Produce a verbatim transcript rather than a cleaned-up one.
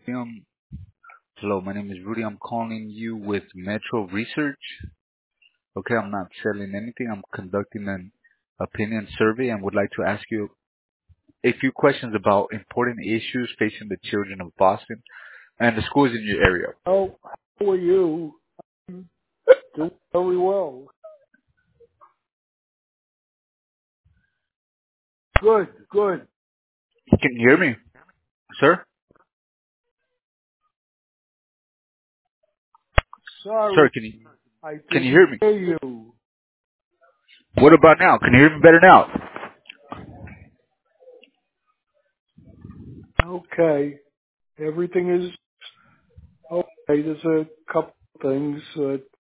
Um, hello, my name is Rudy. I'm calling you with Metro Research. Okay, I'm not selling anything. I'm conducting an opinion survey and would like to ask you a few questions about important issues facing the children of Boston and the schools in your area. Oh, how are you? Doing very well. Good, good. Can you hear me, sir? Sir, Sorry, can you I can you didn't hear me? hear you. What about now? Can you hear me better now? Okay, everything is okay. There's a couple things that